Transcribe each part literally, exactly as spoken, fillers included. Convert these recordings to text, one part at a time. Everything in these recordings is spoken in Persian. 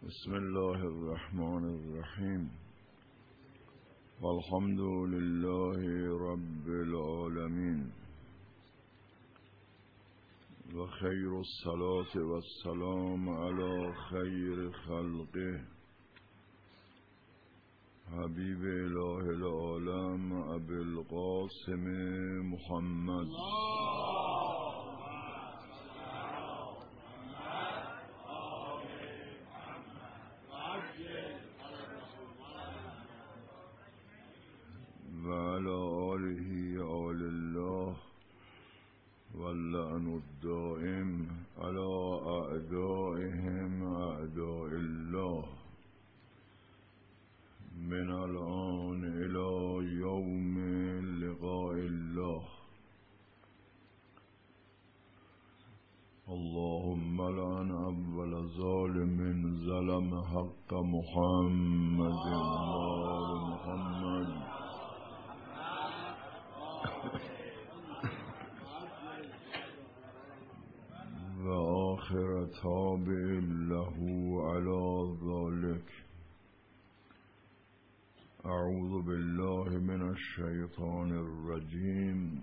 بسم الله الرحمن الرحیم والحمد لله رب العالمین و خیر الصلاة و السلام علی خیر خلقه حبیب اله العالم ابی القاسم محمد و علی آله آل الله واللعن الدائم علی اعدائهم اعداء الله من الآن الى یوم لقاء الله. اللهم لعن اول ظالم ظلم حق محمد و محمد و آخر تابع له على ذلك. اعوذ بالله من الشیطان الرجیم.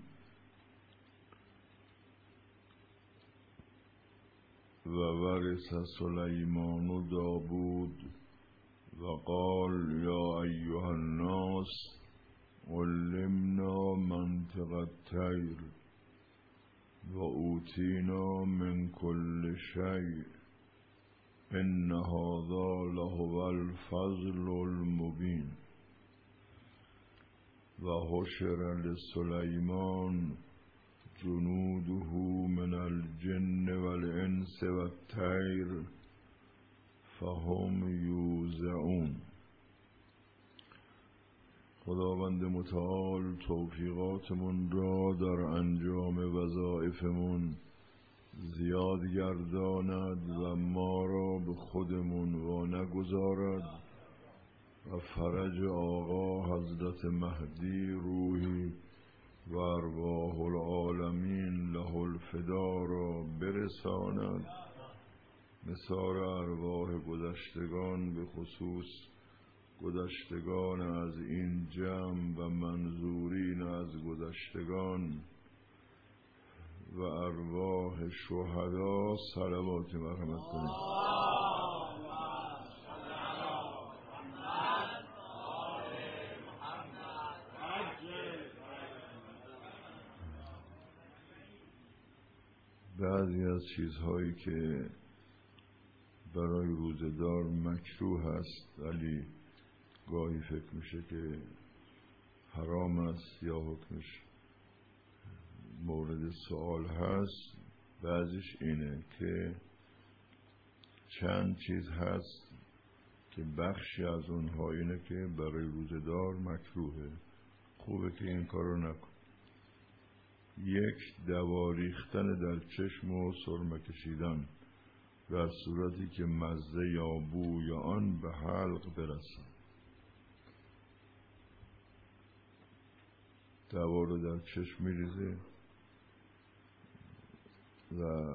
و ورث سلیمان داود و قال یا ایها الناس علمنا منطق الطیر و اوتینا من کل شیء ان هذا لهو الفضل المبین. و حشر لسلیمان جنوده من الجن والانس والطیر فهم یوزعون. خداوند متعال توفیقاتمون را در انجام وظایفمون زیاد گرداند و ما را به خودمون وا نگذارد و فرج آقا حضرت مهدی روحی و ارواح العالمین له الفدا را برساند. مثال ارواح گذشتگان به خصوص گذشتگان از این جمع و منظورین از گذشتگان و ارواح شهدا صلوات مرحمت کنید. بعضی از چیزهایی که برای روزدار مکروه است ولی گاهی فکر میشه که حرام است یا حکمش مورد سوال هست، بعضیش اینه که چند چیز هست که بخشی از اونها اینه که برای روزدار مکروهه، خوبه که این کار رو نکن. یک، دوا ریختن در چشم و سرمه کشیدن در صورتی که مزه یا بوی آن به حلق برسد. دوا رو در چشم میریزه و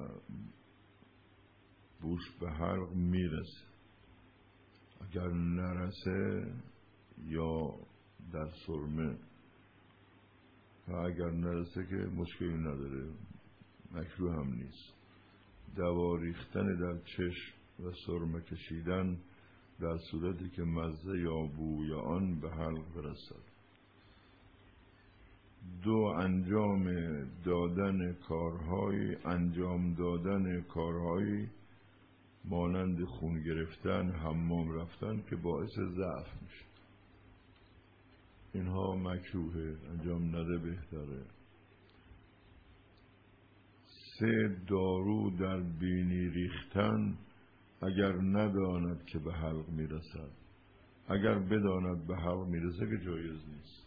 بوش به حلق میرسه. اگر نرسه یا در سرمه و اگر نرسه که مشکلی نداره، مکروه هم نیست. دوا ریختن در چشم و سرمه کشیدن در صورتی که مزه یا بوی آن به حلق برسد. دو، انجام دادن کارهای انجام دادن کارهایی مانند خون گرفتن، حمام رفتن که باعث ضعف میشه. اینها مکروهه، انجام نده بهتره. سه، دارو در بینی ریختن اگر نداند که به حلق میرسد. اگر بداند به حلق میرسه که جایز نیست.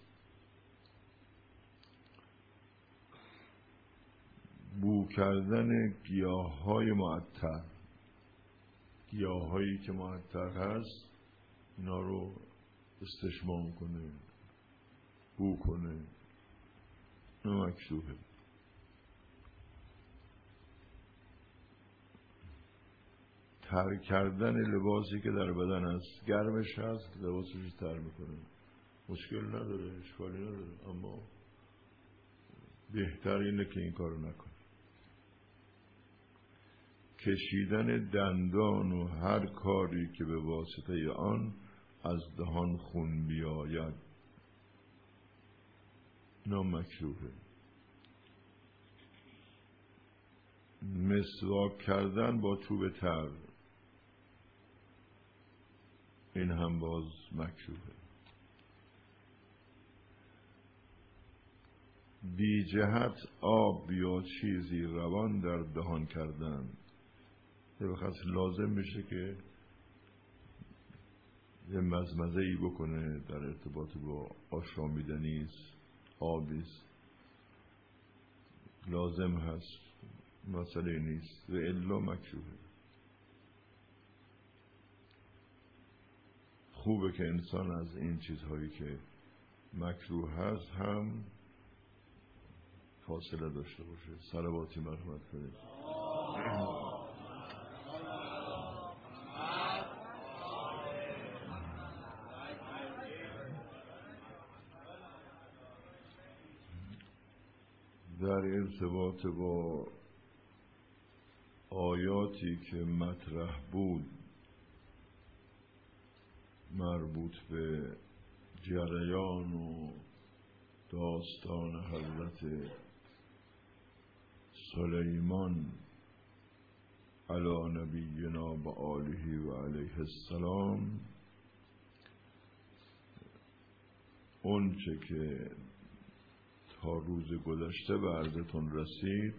بو کردن گیاه های معطر، گیاه هایی که معطر هست اینا رو استشمام کنه، بو کنه، نه مکروهه. تر کردن لباسی که در بدن است. گرمش هست لباسش تر میکنه، مشکل نداره، اشکالی نداره، اما بهتر اینه که این کارو نکنه. کشیدن دندان و هر کاری که به واسطه آن از دهان خون بیاید نامکروهه. مسواک کردن با چوب تر این هم باز مکروهه. بی جهت آب یا چیزی روان در دهان کردن، یه وقت لازم میشه که یه مزمزه ای بکنه در ارتباط با آشامیدنی است، آبیست، لازم هست، مسئله نیست و الا مکروهه. خوبه که انسان از این چیزهایی که مکروه هست هم فاصله داشته باشه. صلواتی مرحمت کنید. در ارتباط با آیاتی که مطرح بود مربوط به جریان و داستان حضرت سلیمان علی نبینا و آله و علیه السلام، اون چه که تا روز گذشته به عرضتون رسید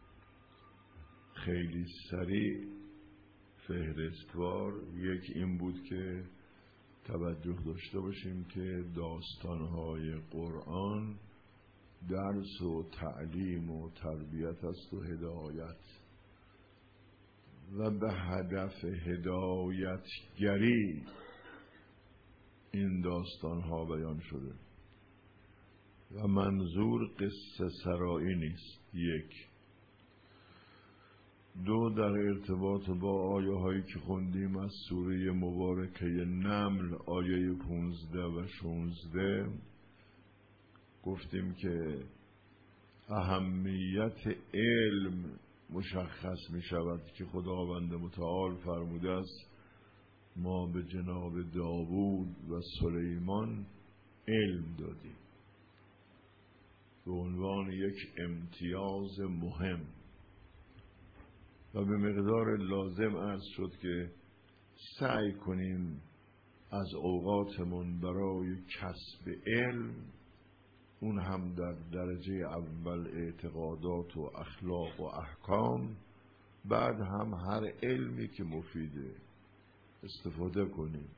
خیلی سریع فهرستوار. یک این بود که توجه داشته باشیم که داستانهای قرآن درس و تعلیم و تربیت است و هدایت، و به هدف هدایتگری این داستانها بیان شده و منظور قصه سرایی نیست. یک. دو، در ارتباط با آیه هایی که خوندیم از سوره مبارکه نمل آیه پونزده و شونزده گفتیم که اهمیت علم مشخص می شود که خداوند متعال فرموده است ما به جناب داوود و سلیمان علم دادیم به عنوان یک امتیاز مهم، و به مقدار لازم عرض شد که سعی کنیم از اوقاتمون برای کسب علم، اون هم در درجه اول اعتقادات و اخلاق و احکام، بعد هم هر علمی که مفیده استفاده کنیم.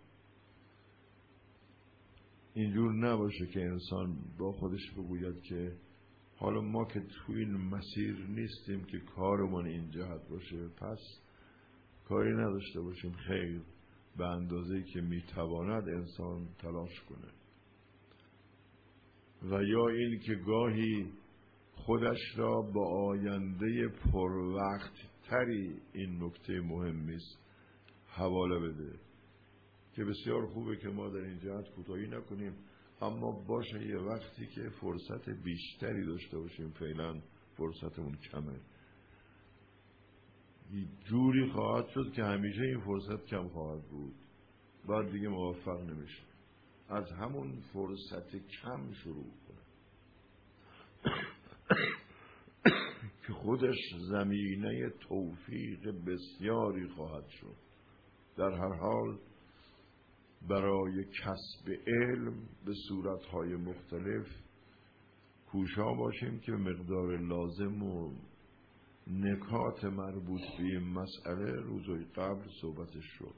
اینجور نباشه که انسان با خودش بگوید که حالا ما که تو این مسیر نیستیم که کارمون این جهت باشه پس کاری نداشته باشیم. خیر، به اندازه‌ای که میتواند انسان تلاش کنه. و یا این که گاهی خودش را با آینده پروقت تری این نکته مهمی است حواله بده که بسیار خوبه که ما در این جهت کوتاهی نکنیم، اما باشه یه وقتی که فرصت بیشتری داشته باشیم. فعلا فرصتمون کمه، جوری خواهد شد که همیشه این فرصت کم خواهد بود، بعد دیگه موفق نمیشه. از همون فرصت کم شروع کنه که خودش زمینه توفیق بسیاری خواهد شد. در هر حال برای کسب علم به صورتهای مختلف کوشا باشیم که مقدار لازم و نکات مربوط به این مسئله روزهای قبل صحبتش شد.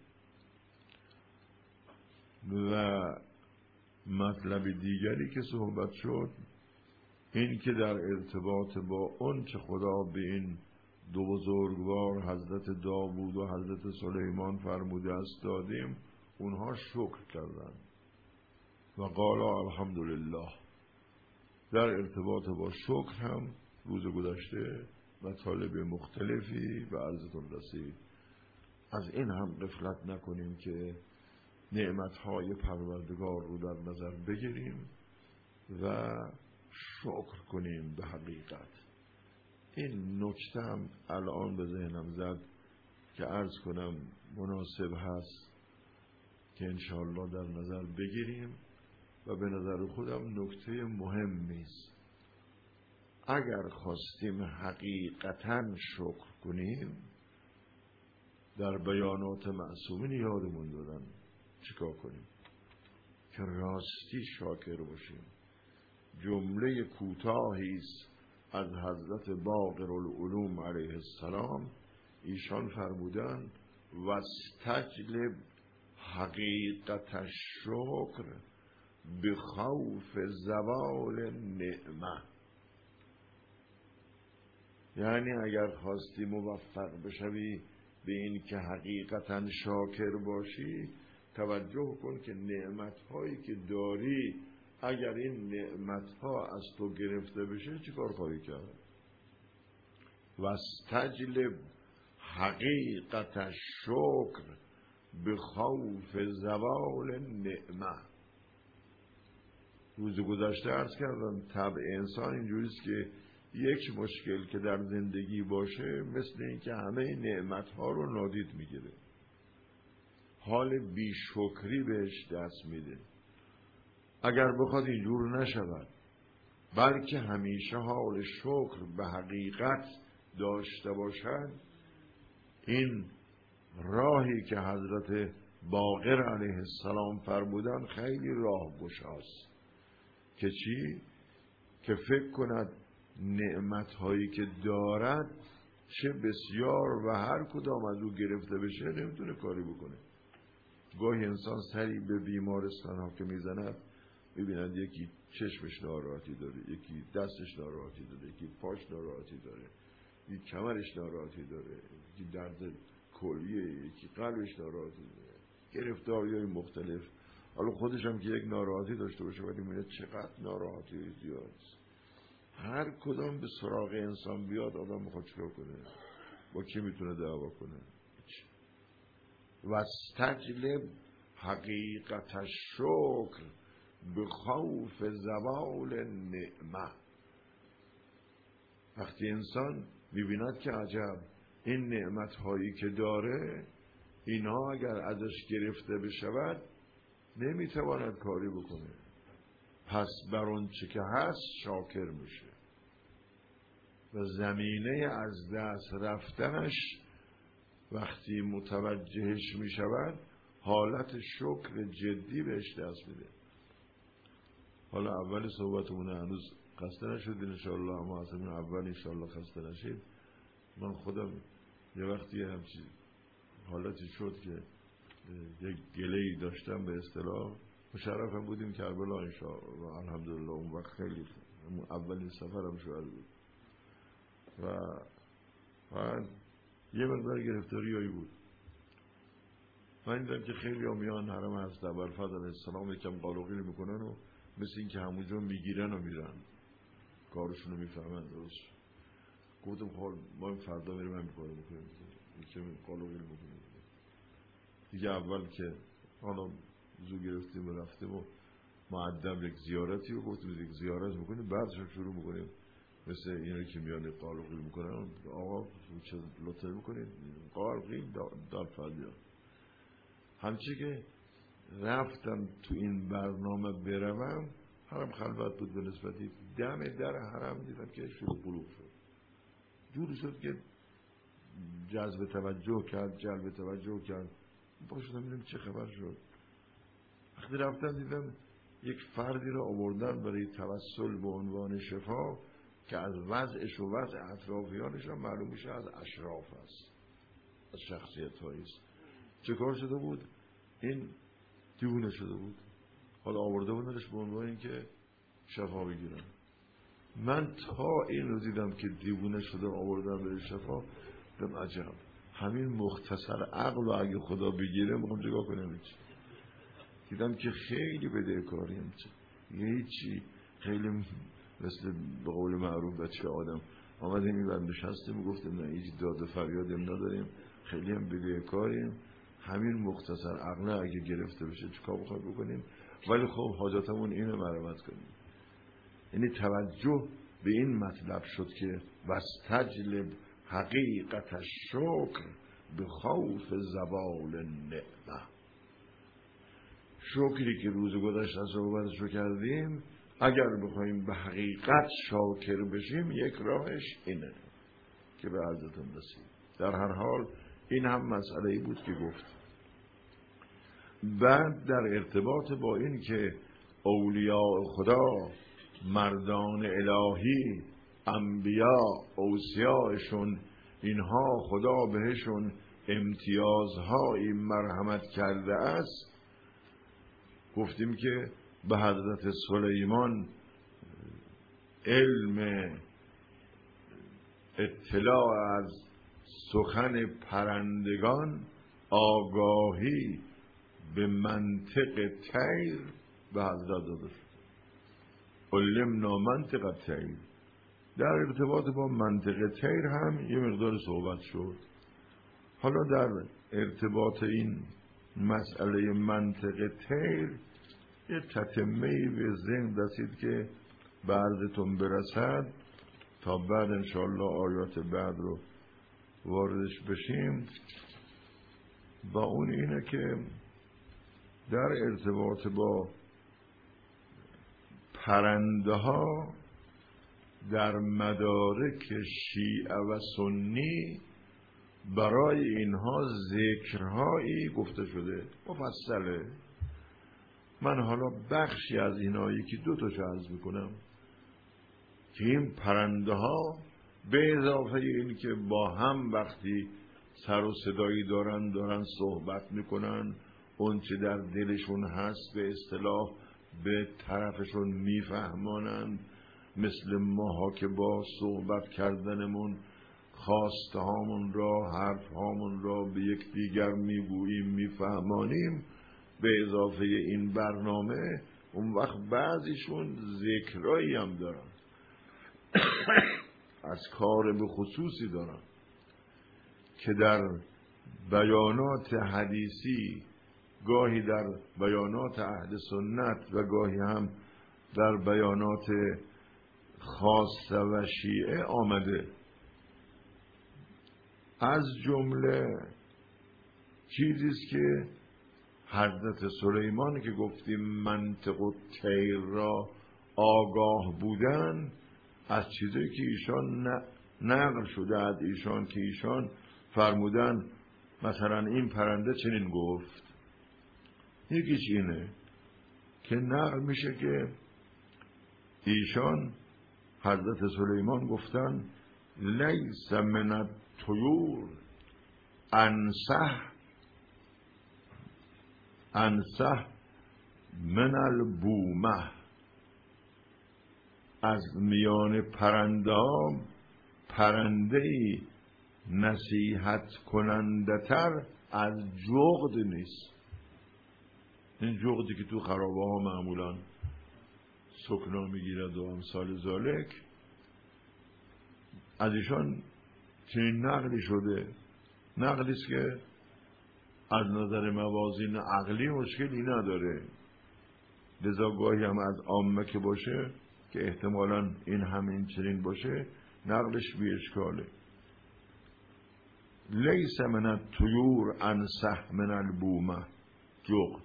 و مطلب دیگری که صحبت شد این که در ارتباط با اون چه خدا به این دو بزرگوار حضرت داوود و حضرت سلیمان فرموده است دادیم، اونها شکر کردند و قالا الحمدلله. در ارتباط با شکر هم روز گذشته مطالب مختلفی به عرضتون رسید. از این هم غفلت نکنیم که نعمتهای پروردگار رو در نظر بگیریم و شکر کنیم. به حقیقت این نکته هم الان به ذهنم زد که عرض کنم مناسب هست که انشاءالله در نظر بگیریم و به نظر خودم نکته مهمی است. اگر خواستیم حقیقتاً شکر کنیم، در بیانات معصومین یادمون دادن چیکار کنیم که راستی شاکر باشیم. جمله کوتاهی است از حضرت باقر العلوم علیه السلام. ایشان فرمودن واستجلب حقیقت الشکر بخوف زوال نعمه. یعنی اگر خواستی موفق بشوی به این که حقیقتا شاکر باشی، توجه کن که نعمت‌هایی که داری اگر این نعمت‌ها از تو گرفته بشه چیکار خواهی کرد؟ واستجلب حقیقت الشکر بخوف زوال نعمه. روز گذشته عرض کردم طبع انسان اینجوریست که یک مشکل که در زندگی باشه مثل این که همه نعمت‌ها رو نادید میگیره، حال بیشکری بهش دست میده. اگر بخواد اینجور نشود بلکه همیشه حال شکر به حقیقت داشته باشد، این راهی که حضرت باقر علیه السلام فرمودن خیلی راه گشاست. که چی؟ که فکر کند نعمت‌هایی که دارد چه بسیار و هر کدام از او گرفته بشه نمیتونه کاری بکنه. گاهی انسان سری به بیمارستان ها که میزند ببیند یکی چشمش ناراحتی داره، یکی دستش ناراحتی داره، یکی پاش ناراحتی داره، یکی کمرش ناراحتی داره، یکی درد کلیه، یکی قلبش ناراحتی داره، گرفتاری‌های مختلف. حالا خودش هم که یک ناراحتی داشته باشه ولی میبینه چقدر ناراحتی زیاد. هر کدام به سراغ انسان بیاد آدم میخواد چیکار کنه؟ با کی میتونه دعوا کنه؟ واستجلب حقیقت الشکر بخوف زوال نعمه. وقتی انسان میبیند که عجب این نعمت هایی که داره اینها اگر ازش گرفته بشود نمیتواند کاری بکنه، پس بر اون چه که هست شاکر میشه و زمینه از دست رفتنش وقتی متوجهش میشود حالت شکر جدی بهش دست میده. حالا اول صحبتمون هنوز خسته نشدید انشاءالله، اما اصلا اول انشاءالله خسته نشید. من خودم یه وقتی همچین حالتی شد که یک گله‌ای داشتم به اصطلاح، مشرفم بودیم کربلا انشاءالله و الحمدلله اون وقت خیلی اولین سفرم شد بود و و یه مقدار گرفتاریایی بود. من دیدم که خیلی ها میان حرم حضرت ابوالفضل علیه السلام یکم قالقیل میکنن و مثل این که همونجا میگیرن و میرن، کارشون رو میفهمن درست. گفتم خب ما فردا میریم همین کارو میکنیم، یکم قالقیل میکنیم دیگه. اول که حالا زو گرفتیم و رفتیم و معدب یک زیارتی و گفتیم یک زیارت میکنیم، بعدش شروع میکنیم مثل اینایی که میان قالقیل میکنن آقا چه لطفه میکنید قالقیل دار فردیان. همچی که رفتم تو این برنامه بروم، حرم خلوت بود به نسبتی، دم در حرم دیدم که شروع قلوب شد، جوری شد که جذب توجه کرد، جلب توجه کرد. باشدم میدم چه خبر شد. وقتی رفتم دیدم یک فردی را آوردن برای توسل به عنوان شفا که از وضعش و وضع اطرافیانش هم معلوم میشه از اشراف است، از شخصیت هایی است. چه کار شده بود؟ این دیوونه شده بود، حالا آورده بودنش به عنوان این که شفا بگیرن. من تا این رو دیدم که دیوونه شده آوردن برای شفا، دم عجب همین مختصر عقل و اگه خدا بگیره میخوام چگاه کنم. دیدم که خیلی بدهکاریم، هیچی، خیلی مثل به قول معروف بچه آدم آمدیم این بند نشستیم و گفتیم نه هیچ داد و فریادیم نداریم، خیلی هم بگه کاریم، همین مختصر عقله اگه گرفته بشه چیکار بخوایم بکنیم؟ ولی خب حاجتمون اینه مرامت کنیم. یعنی توجه به این مطلب شد که واستجلب حقیقت الشکر به خوف زوال النعمه. شکری که روز گذشته صحبتش رو کردیم، اگر بخوایم به حقیقت شاکر بشیم یک راهش اینه که به عزتون رسیم. در هر حال این هم مسئله‌ای بود که گفت. بعد در ارتباط با این که اولیاء خدا، مردان الهی، انبیا، اوصیاءشون، اینها خدا بهشون امتیازهایی مرحمت کرده است، گفتیم که به حضرت سلیمان علم اطلاع از سخن پرندگان، آگاهی به منطق طیر به حضرت داده شد. علمنا منطق الطیر. در ارتباط با منطق طیر هم یه مقدار صحبت شد. حالا در ارتباط این مسئله منطق طیر یه تتمه‌ای به ذهن رسید که به عرضتون برسد تا بعد انشاءالله آیات بعد رو واردش بشیم. و اون اینه که در ارتباط با پرنده ها در مدارک شیعه و سنی برای اینها ذکرهایی گفته شده، مفصله. من حالا بخشی از اینها یکی دو تاش عرض میکنم که این پرنده ها به اضافه این که با هم وقتی سر و صدایی دارن دارن صحبت میکنن، اون چه در دلشون هست به اصطلاح به طرفشون میفهمانند، مثل ماها که با صحبت کردنمون خواسته هامون را، حرف هامون را به یک دیگر میگوییم، میفهمانیم. به اضافه این برنامه اون وقت بعضیشون ذکرایی هم دارن از کار به خصوصی دارن که در بیانات حدیثی، گاهی در بیانات اهل سنت و گاهی هم در بیانات خاصه و شیعه آمده. از جمله چیزیست که حضرت سلیمان که گفتیم منطق و طیر را آگاه بودن، از چیزی که ایشان نقل شده از ایشان که ایشان فرمودن مثلا این پرنده چنین گفت. یکیش اینه که نقل میشه که ایشان حضرت سلیمان گفتن لیس من الطیور انصح انصح من البومه. از میان پرنده ها پرنده‌ای نصیحت کننده تر از جغد نیست. این جغدی که تو خرابه ها معمولا سکنا میگیرد و امثال ذالک، از ایشان چنین نقلی شده. نقلیست که از نظر موازین عقلی مشکلی نداره، لذا گاهی هم از عامه که باشه که احتمالاً این همین چنین باشه نقلش بی اشکاله. لیس من الطیور انصح من البومه. جغد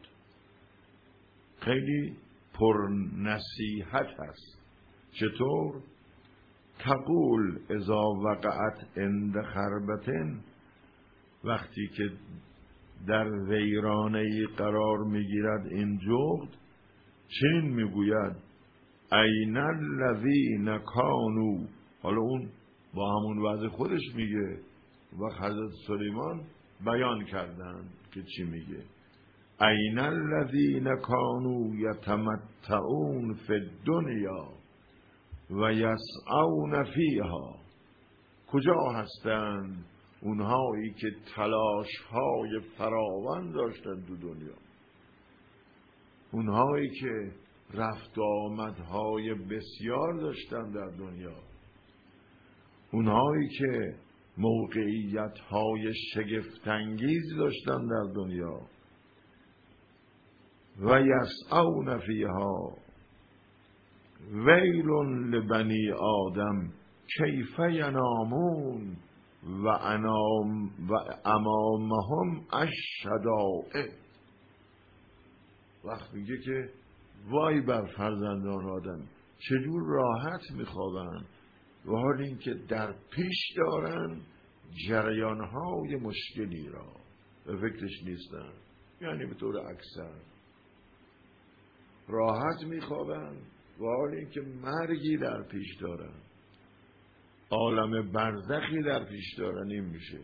خیلی پر نصیحت هست. چطور؟ تقول اذا وقعت عند خربتن، وقتی که در ویرانه‌ای قرار میگیرد این جغد چنین میگوید این الذین کانوا. حالا اون با همون وضع خودش میگه و حضرت سلیمان بیان کردن که چی میگه. این الذین کانوا یتمتعون فی الدنیا و یسعون فیها. کجا هستند اونهایی که تلاش‌های فراوان داشتن تو دنیا، اونهایی که رفت آمدهای بسیار داشتن در دنیا، اونهایی که موقعیت های شگفت‌انگیز داشتن در دنیا. و یسعون فیها ویل لبنی آدم کیف ینامون و انام و امامهم الشدائد. وقت میگه که وای بر فرزندان آدم چجور راحت میخوابن و حال این که در پیش دارن جریانهای مشکلی را به فکرش نیستن. یعنی به طور اکثر راحت میخوابن و حال این که مرگی در پیش دارن، عالم برزخی در پیش دارن. این میشه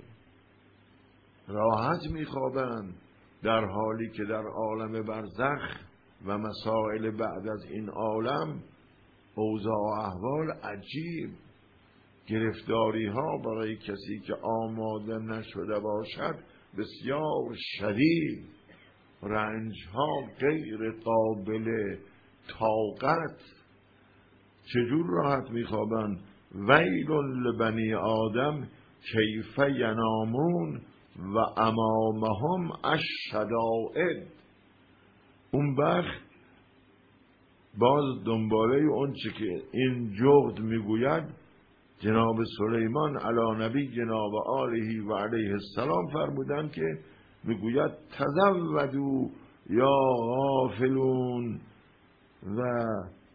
راحت میخوابن در حالی که در عالم برزخ و مسائل بعد از این عالم اوضاع و احوال عجیب، گرفتاری ها برای کسی که آماده نشده باشد بسیار شدید، رنج ها غیر قابل طاقت. چجور راحت میخوابن؟ ویل لبنی آدم کیف ینامون و امامهم الشدائد. اون وقت باز دنباله اون چه که این جغد میگوید جناب سلیمان علی نبی جناب آله و علیه السلام فرمودن که میگوید تزودوا یا غافلون و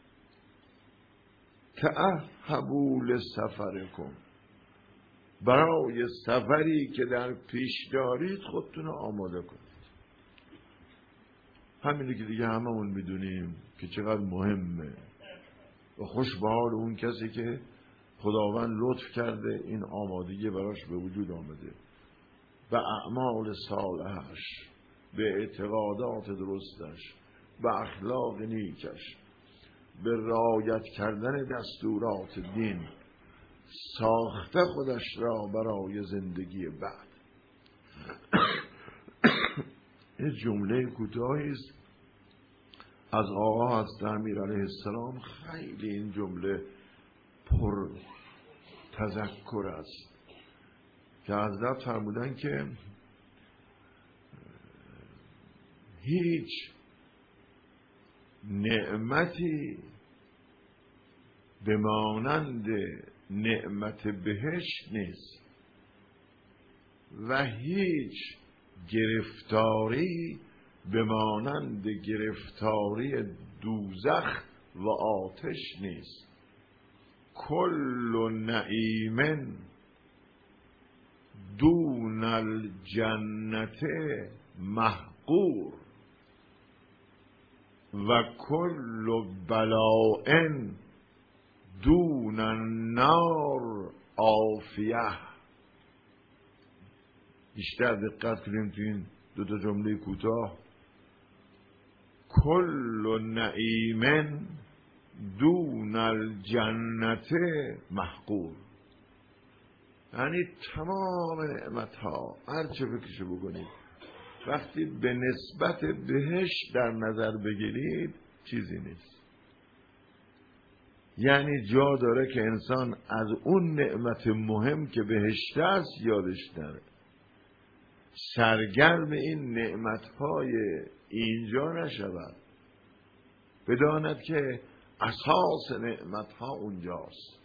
تأهبوا لسفرکم. برای سفری که در پیش دارید خودتون رو آماده کنید. همینه که دیگه هممون میدونیم که چقدر مهمه و خوش به حال اون کسی که خداوند لطف کرده این آمادگی براش به وجود آمده، به اعمال صالحش، به اعتقادات درستش، به اخلاق نیکش، به رعایت کردن دستورات دین ساخته خودش را برای زندگی بعد. این جمله کوتاهی است از آقا حضرت امیر علیه السلام. خیلی این جمله پر تذکر است که حضرت فرمودن که هیچ نعمتی به مانند نعمت بهشت نیست و هیچ گرفتاری به مانند گرفتاری دوزخ و آتش نیست. کل نعیم دون الجنت محقور و کل بلاء دون النار عافیه. بیشتر دقت کنیم تو این دو تا جمله کوتاه. کل نعیم دون الجنت محقور، یعنی تمام نعمت ها هر چه فکرشو بکنید وقتی به نسبت بهشت در نظر بگیرید چیزی نیست. یعنی جا داره که انسان از اون نعمت مهم که بهشت است یادش نره، سرگرم این نعمتهای اینجا نشود، بداند که اساس نعمتها اونجاست.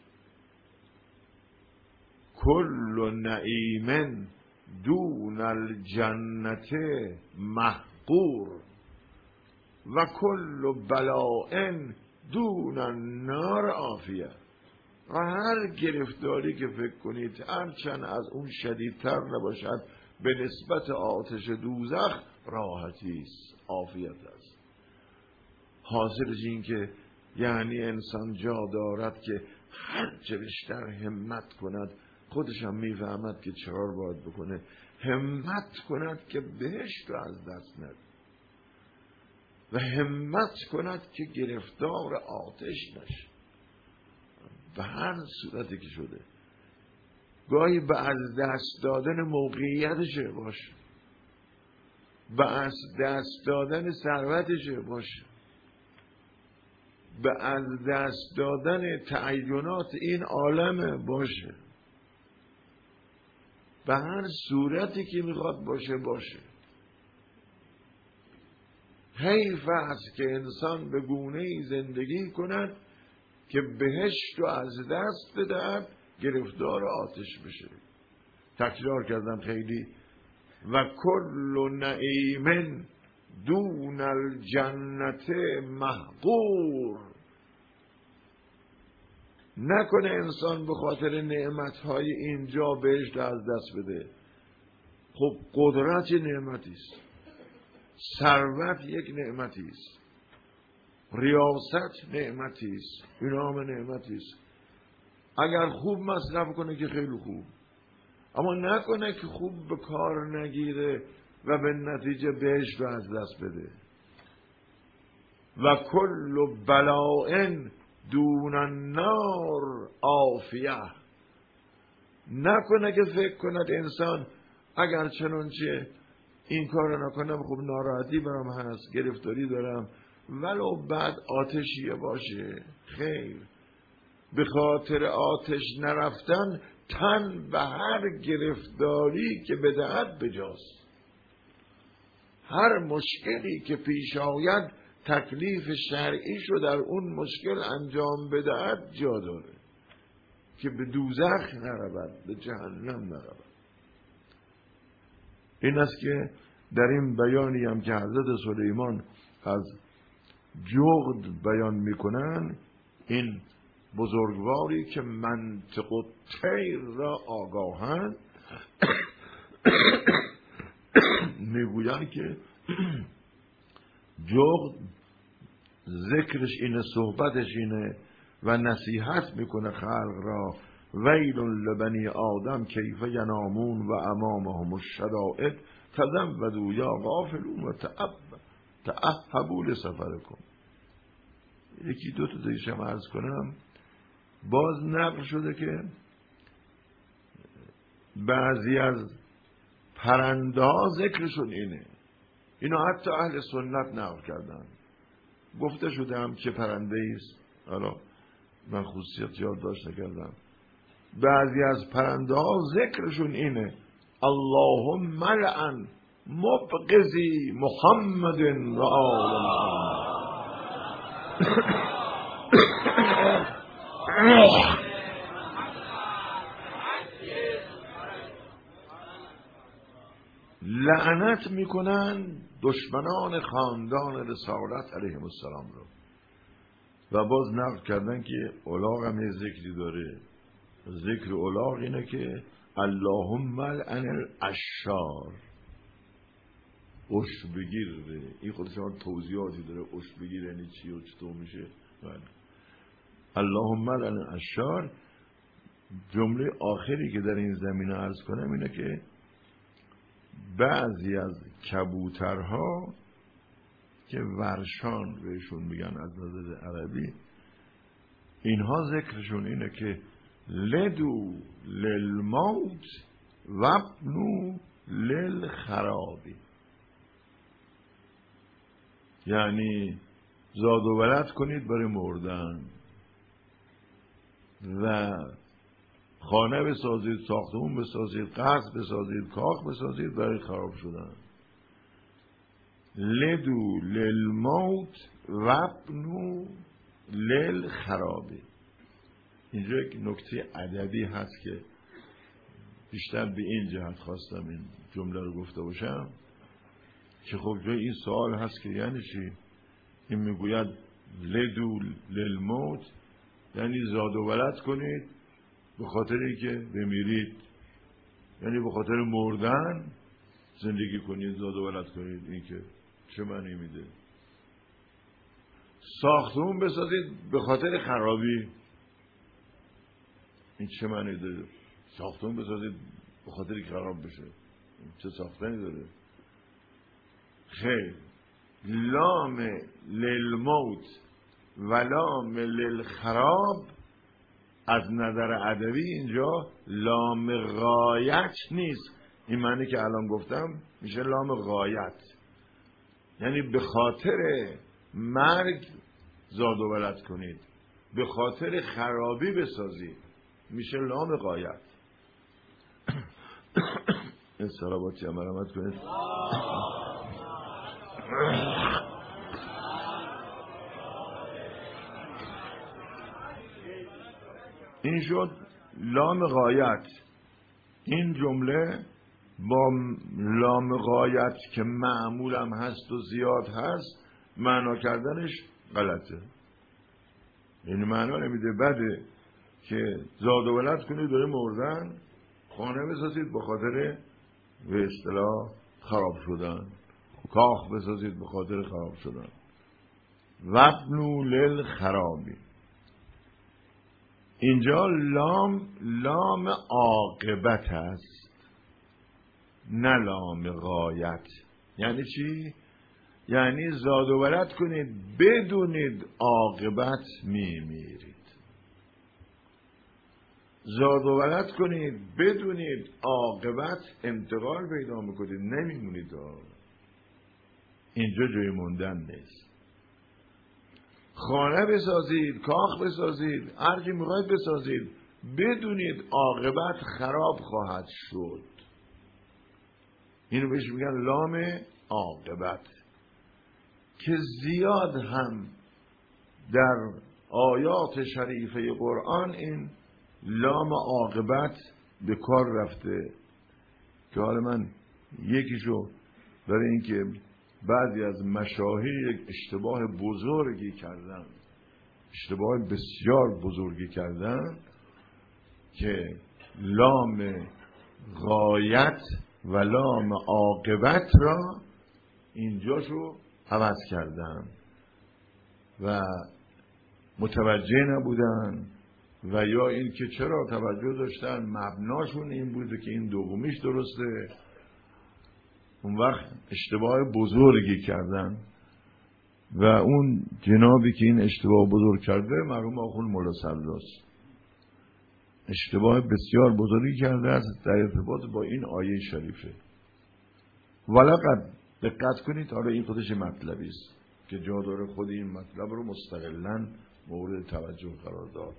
کل نعیم دون الجنت محقور و کل بلاء دون النار عافیه. و هر گرفتاری که فکر کنید هرچند از اون شدیدتر نباشد به نسبت آتش دوزخ راحتی است، عافیت است. حاصلش این که یعنی انسان جا دارد که هر چه بیشتر همت کند، خودش هم میفهمد که چهار باید بکنه، همت کند که بهشت رو از دست نده و همت کند که گرفتار آتش نشه به هر صورتی که شده. گاهی به از دست دادن موقعیتشه باشه، به از دست دادن ثروتشه باشه، به از دست دادن تعینات این عالم باشه. به هر صورتی که میخواد باشه باشه. حیف است که انسان به گونه‌ای زندگی کند که بهشت رو از دست بدهد، گرفتار آتش بشه. تکرار کردم خیلی. و کل نعیم دون الجنت محقور. نکنه انسان به خاطر نعمتهای اینجا بهشت از دست بده. خب قدرت یه نعمتی است، ثروت یک نعمتی است، ریاست نعمتی است، اینا هم نعمتی است. اگر خوب مصرف کنه که خیلی خوب، اما نکنه که خوب به کار نگیره و به نتیجه بهشت رو از دست بده. و کل بلاء دون النار عافیه. نکنه که فکر کند انسان اگر چنانچه این کار رو نکنم خب ناراحتی برام هست، گرفتاری دارم، ولو بعد آتشیه باشه. خیر، به خاطر آتش نرفتن تن به هر گرفتاری که بدهد بجاست. هر مشکلی که پیش آید تکلیف شرعیش رو در اون مشکل انجام بدهد جا داره که به دوزخ نرود، به جهنم نرود. این است که در این بیانی هم که حضرت سلیمان از جغد بیان میکنن، این بزرگواری که منطق و طیر را آگاهند میگویند که جغد ذکرش اینه، صحبتش اینه و نصیحت میکنه خلق را. ویل لبنی آدم کیف ینامون و امامهم الشدائد تزودوا یا غافلون و تأهبوا لسفرکم. یکی دو تا دیشم عرض کنم. باز نقل شده که بعضی از پرنده ها ذکرشون اینه. اینو حتی اهل سنت نقل کردن. گفته شده هم که پرنده ایست، حالا من خصوصیت یادداشت نکردم. بعضی از پرنده ها ذکرشون اینه: اللهم ملعن مبغضی محمد و آل محمد. لعنت میکنن دشمنان خاندان رسالت علیهم السلام رو. و باز نقل کردن که الاغ هم یه ذکری داره. ذکر الاغ اینه که اللهم ملعن الاشار، اش بگیر. این خودش هم توضیحاتی داره، اش بگیر یعنی چی و چطور میشه. اللهم ملعن الاشار. جمله آخری که در این زمینه عرض کنم اینه که بعضی از کبوترها که ورشان بهشون میگن از نظر عربی، اینها ذکرشون اینه که لدو للموت وابنو للخرابی، یعنی زاد و ولد کنید برای مردن و خانه بسازید، ساختمون بسازید، قصر بسازید، کاخ بسازید برای خراب شدن. لدو للموت وابنو للخرابی. اینجا یک نکته ادبی هست که بیشتر به این جهت خواستم این جمله رو گفته باشم که خب جای این سوال هست که یعنی چی؟ این میگوید لدو للموت یعنی زاد و ولد کنید به خاطری که بمیرید، یعنی به خاطر مردن زندگی کنید، زاد و ولد کنید. این که چه معنی میده؟ ساختمون بسازید به خاطر خرابی، این چه معنی داره؟ ساختمون بسازید به خاطر که خراب بشه، چه ساختنی داره؟ خیر، لام للموت و لام للخراب از نظر ادبی اینجا لام غایت نیست. این معنی که الان گفتم میشه لام غایت، یعنی به خاطر مرگ زاد و ولد کنید، به خاطر خرابی بسازید، میشه لام غایت. این صلواتی هم مرحمت کنید. این شد لام غایت. این جمله با لام غایت که معمول هم هست و زیاد هست معنا کردنش غلطه. یعنی معنا نمیده بده که زاد و ولد کنید داره مردن خانه بسازید به خاطر به اصطلاح خراب شدن، کاخ بسازید به خاطر خراب شدن. وابنوا للخرابی. اینجا لام لام عاقبت است نه لام غایت. یعنی چی؟ یعنی زاد و ولد کنید بدونید عاقبت میمیرید. زاد و ولد کنید بدونید عاقبت انتقال پیدا میکنید، نمیمونید. اینجا جای موندن نیست. خانه بسازید، کاخ بسازید، هر چی میخواید بسازید، بدونید عاقبت خراب خواهد شد. اینو بهش میگن لام عاقبت که زیاد هم در آیات شریفه قرآن این لام عاقبت به کار رفته که حالا من یکیشو برای اینکه بعضی از مشاهیر یک اشتباه بزرگی کردن، اشتباه بسیار بزرگی کردن که لام غایت و لام عاقبت را اینجاشو عوض کردن و متوجه نبودن و یا این که چرا توجه داشتن مبناشون این بوده که این دومیش درسته، اون وقت اشتباه بزرگی کردن و اون جنابی که این اشتباه بزرگ کرده مرحوم آخوند مولا صدراست. اشتباه بسیار بزرگی کرده است در ارتباط با این آیه شریفه. ولقد دقت کنید، حالا این خودش مطلبی است که جا داره خود این مطلب رو مستقلاً مورد توجه قرار داد.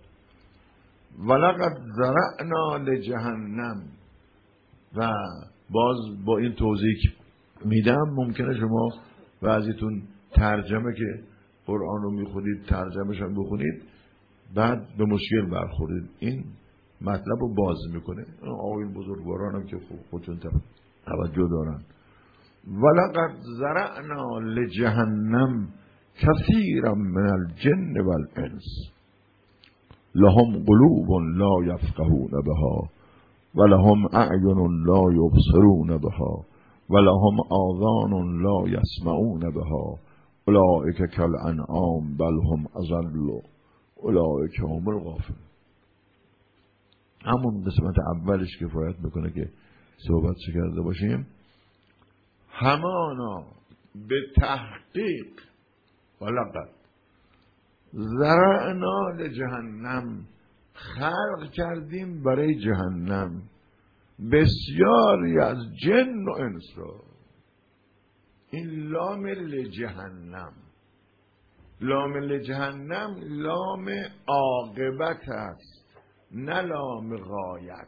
ولقد ذرأنا لجهنم. و باز با این توضیح میدم ممکنه شما بعضیتون ترجمه که قرآن رو میخونید ترجمهش هم بخونید بعد به مشکل برخورید. این مطلب رو باز میکنه. آقایون بزرگواران هم که خودشون توجه دارن. ولقد ذرأنا لجهنم کثیرا من الجن والانس لهم قلوب لا یفقهون بها ولهم اعین لا یبصرون بها ولهم آذان لا یسمعون بها اولئک کالانعام بل هم اضل اولئک هم الغافلون. همون قسمت اولش کفایت میکنه که صحبت کرده باشیم. همانا به تحقیق ولقد ذرأنا لجهنم خلق کردیم برای جهنم بسیاری از جن و انس را. این لام لجهنم، لام لجهنم لام عاقبت است نه لام غایت.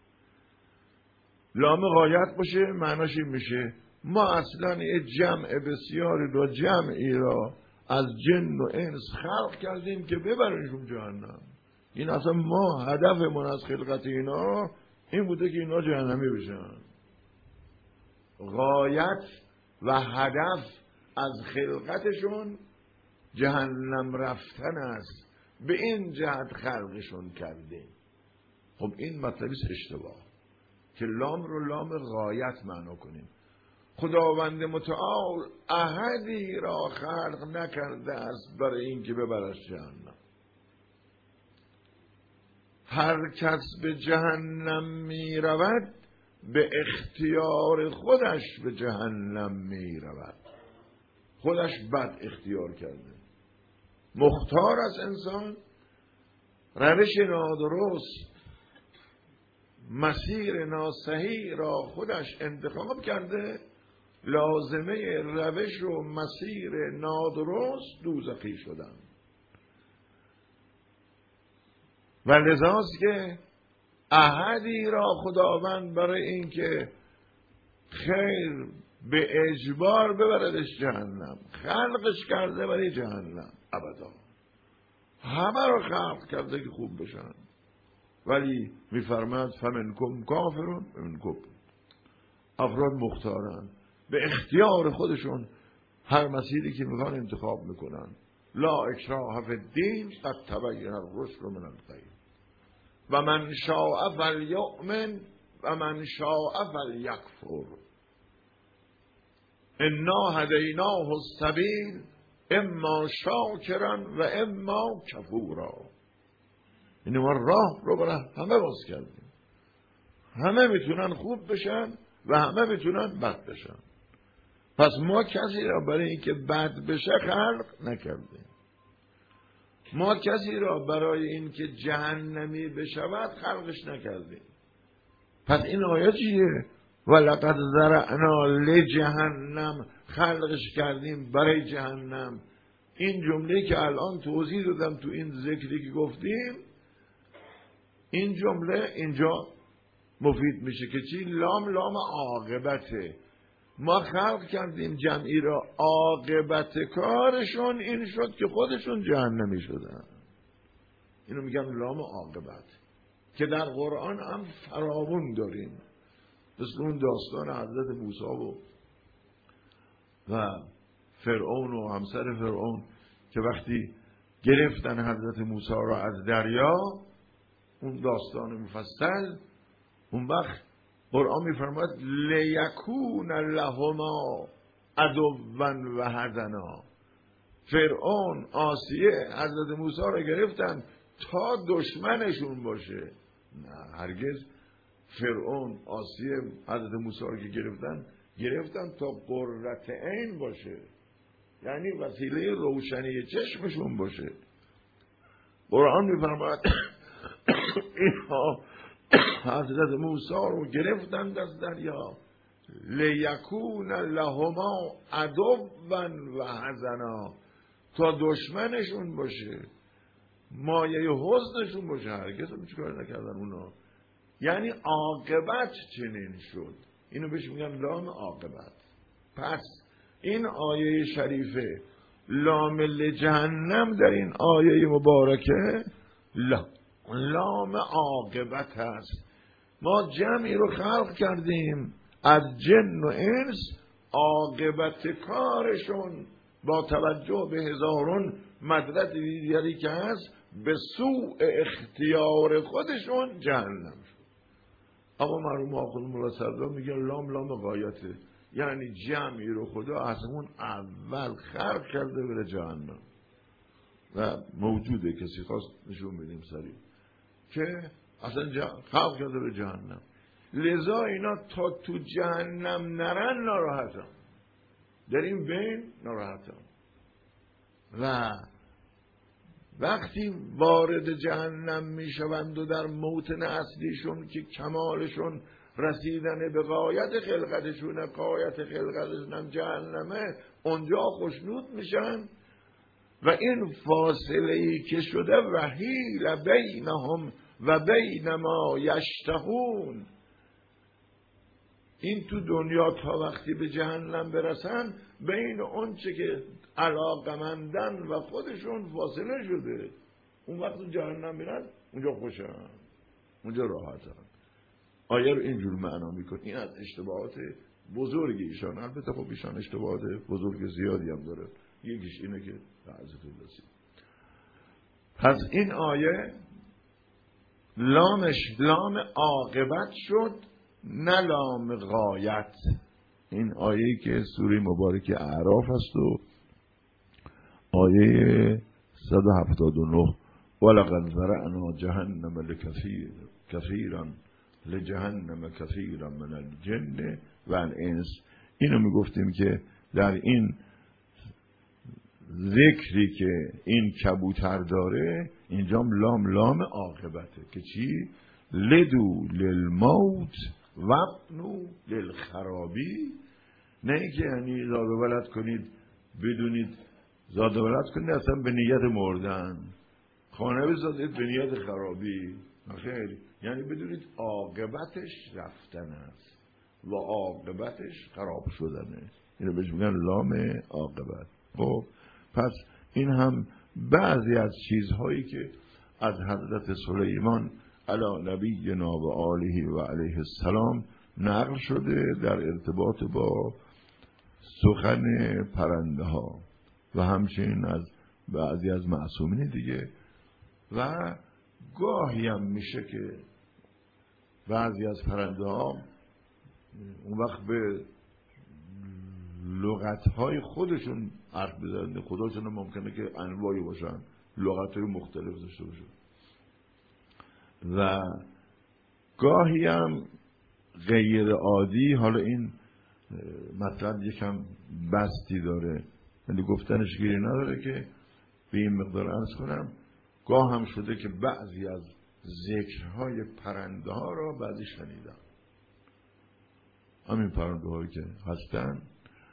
لام غایت باشه معناش این میشه ما اصلا یه جمع بسیاری را جمعی را از جن و انس خلق کردیم که ببرنشون جهنم. این اصلا ما هدفمون از خلقت اینا این بوده که اینا جهنمی بشن. غایت و هدف از خلقتشون جهنم رفتن است، به این جهت خلقشون کرده. خب این مطلبی اشتباه که لام رو لام غایت معنا کنیم. خداوند متعال احدی را خلق نکرده است برای این که ببرش جهنم. هر کس به جهنم می رود به اختیار خودش به جهنم می رود. خودش بد اختیار کرده. مختار از انسان روش نادرست مسیر ناصحیح را خودش انتخاب کرده، لازمه روش و مسیر نادرست دوزخی شدن. و لذاست که احدی را خداوند برای اینکه خیر به اجبار ببردش جهنم. خلقش کرده برای جهنم ابدا، همه رو خلق کرده که خوب بشن، ولی میفرماد فمنکم کافرون فمنکم، افراد مختارن به اختیار خودشون هر مسیری که میخوان انتخاب میکنن. لا اکراه فی الدین قد تبین الرشد من الغی و من شاء فلیؤمن و من شاء فلیکفر انا هدیناه السبیل اما شاکرا و اما کفورا. این ما راه رو برای همه باز کردیم، همه میتونن خوب بشن و همه میتونن بد بشن. پس ما کسی را برای اینکه بد بشه خلق نکردیم، ما کسی را برای اینکه جهنمی بشود خلقش نکردیم. پس این آیه چیه؟ ولقد ذرأنا لجهنم، خلقش کردیم برای جهنم. این جمله که الان توضیح دادم تو این ذکری که گفتیم، این جمله اینجا مفید میشه که چی؟ لام لام عاقبته. ما خلق کردیم جمعی را، عاقبت کارشون این شد که خودشون جهنمی شدن. اینو میگم لام عاقبت، که در قرآن هم فراوون داریم، مثل اون داستان حضرت موسی و و فرعون و همسر فرعون که وقتی گرفتن حضرت موسی را از دریا، اون داستان مفصل، اون وقت قرآن میفرماید لیکون لهما عدوا و حزنا. فرعون آسیه حضرت موسی را گرفتن تا دشمنشون باشه. نه هرگز. فرعون آسیه حضرت موسی را که گرفتن گرفتن تا قرة عین باشه، یعنی وسیله روشنی چشمشون باشه. قرآن میفرماید اینها حضرت موسی رو گرفتند از دریا لیکون لهما عدوا و حزنا، تا دشمنشون باشه، مایه حزنشون باشه. هرگز هم چیکار نکردن اونا. یعنی عاقبت چنین شد. اینو بهش میگن لام عاقبت. پس این آیه شریفه لام لجهنم در این آیه مبارکه لا لام عاقبت هست. ما جمعی رو خلق کردیم از جن و انس، عاقبت کارشون با توجه به هزارون مدرد دیگری که هست به سوء اختیار خودشون جهنم شد. اما مرحوم آخوند مولا صدرا میگه لام لام غایته، یعنی جمعی رو خدا از اون اول خلق کرده بره جهنم. و موجوده، کسی خواست نشون بدیم سریع که اصلا خلق کرده به جهنم. لذا اینا تا تو جهنم نرن ناراحتم، در این بین ناراحتم. و وقتی وارد جهنم میشوند و در موطن اصلیشون که کمالشون رسیدن به غایت خلقتشونه، غایت خلقتشون هم جهنمه، اونجا خوشنود میشن. و این فاصله ای که شده وحیل بینهم و بین ما یشتهون، این تو دنیا تا وقتی به جهنم برسن بین اون چه که علاقمندن و خودشون فاصله شده. اون وقت جهنم میرن اونجا خوشن، اونجا راحتن. آیه رو اینجور معنا میکنه. این از اشتباهات بزرگ ایشان. البته خب ایشان اشتباهات بزرگ زیادی هم داره، یکیش اینه که بعضتون رسید. پس این آیه لامش لام عاقبت شد، نه لام غایت. این آیه‌ای که سوره مبارک اعراف است و آیه صد و هفتاد و نه ولقد ذرأنا جهنم لکثیر کثیرا لجهنم کثیرا من الجن و الانس. اینو میگفتیم که در این ذکری که این کبوتر داره اینجا لام لام عاقبته که چی؟ لدو للموت وابنو للخرابی. نه اینکه یعنی زاد و ولد کنید بدونید زاد و ولد کنید اصلا به نیت مردن، خانه بزادید به نیت خرابی. خیلی یعنی بدونید عاقبتش رفتن است، و عاقبتش خراب شدنه. اینو بهش میگن لام عاقبت. خب پس این هم بعضی از چیزهایی که از حضرت سلیمان علی نبینا و آله و علیه السلام نقل شده در ارتباط با سخن پرنده ها و همچنین از بعضی از معصومین دیگه. و گاهی هم میشه که بعضی از پرنده ها اون وقت به لغت‌های خودشون حرف بزنن. خودشون ممکنه که انواعی باشن، لغت‌های مختلف داشته باشن و گاهی هم غیر عادی. حالا این مطلب یکم بستی داره، یعنی گفتنش گیری نداره که به این مقدار عرض کنم. گاه هم شده که بعضی از ذکرهای پرنده ها را بعضی شنیدم. همین پرنده هایی که هستن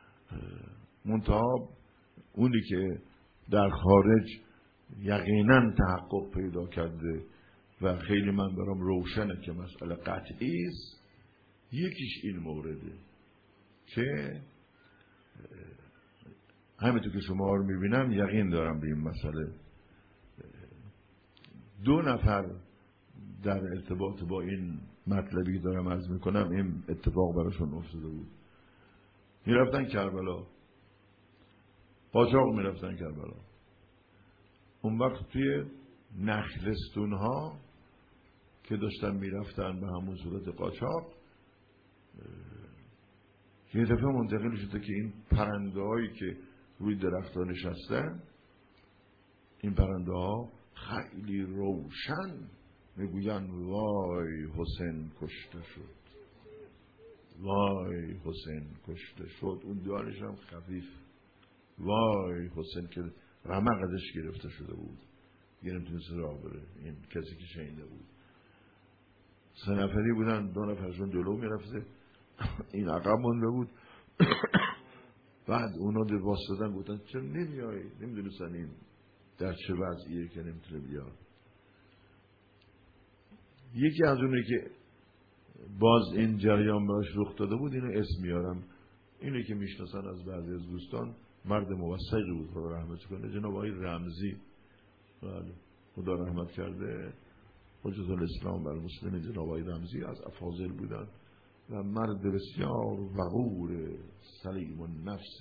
منتها اونی که در خارج یقینا تحقق پیدا کرده و خیلی من برام روشنه که مسئله قطعی است، یکیش این مورده که همینطور که شما رو میبینم یقین دارم به این مسئله. دو نفر در ارتباط با این مطلبی که دارم عرض میکنم این اتفاق براشون افتاده بود. میرفتن کربلا، قاچاق میرفتن کربلا. اون وقت توی نخلستون ها که داشتن میرفتن به همون صورت قاچاق، یه دفعه منتقل شده که این پرنده هایی که روی درخت ها نشستن، این پرنده ها خیلی روشن میگوین وای حسین کشته شد، وای حسین کشته شد. اون دوانش هم خفیف، وای حسین که رمق ازش گرفته شده بود، دیگه نمیتونست راه بره. این کسی که شنیده بود. سه نفری بودن، دو نفرشون جلو میرفته، این عقب مونده بود. بعد اونا در واسطدن گفتن چرا نمیایی؟ نمیدونستن این در چه وضعیه که نمیتونه بیاد. یکی از اونی که باز این جریان براش رخ داده بود، اینو اسم میارم، اینو که میشناسن از بعضی از دوستان، مرد موثقی بود خدا رحمت کنه، جناب آقای رمزی. بله خدا رحمت کرده، حجت الاسلام بر مسلمین. جناب آقای رمزی از افاضل بودن و مرد بسیار وقور، سلیم النفس،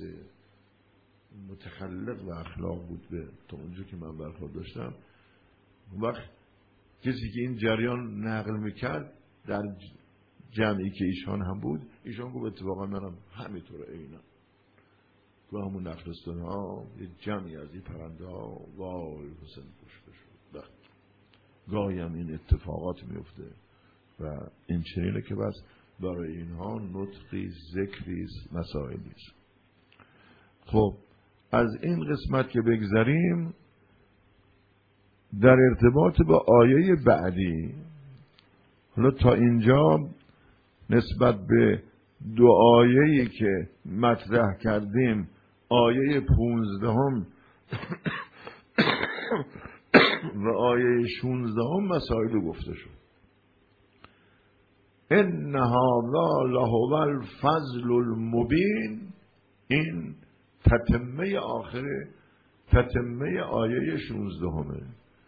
متخلق و اخلاق بود به تا اونجا که من برخورد داشتم. وقت کسی که این جریان نقل میکرد در جمعی که ایشان هم بود، ایشان گفت اتفاقا منم همینطور عینا تو همون نخلستان ها یه جمعی از این پرنده ها وای حسین کشته شد. گاهی هم این اتفاقات میفته و این چنینه که بس برای اینها نطقی، ذکری، مسائلی است. خب از این قسمت که بگذریم، در ارتباط با آیه بعدی، حالا تا اینجا نسبت به دو آیه‌ای که مطرح کردیم، آیه پونزدهم و آیه شونزدهم مسائل گفته شد. ان هذا لهو الفضل المبین، این تتمه آخر تتمه آیه شونزدهمه.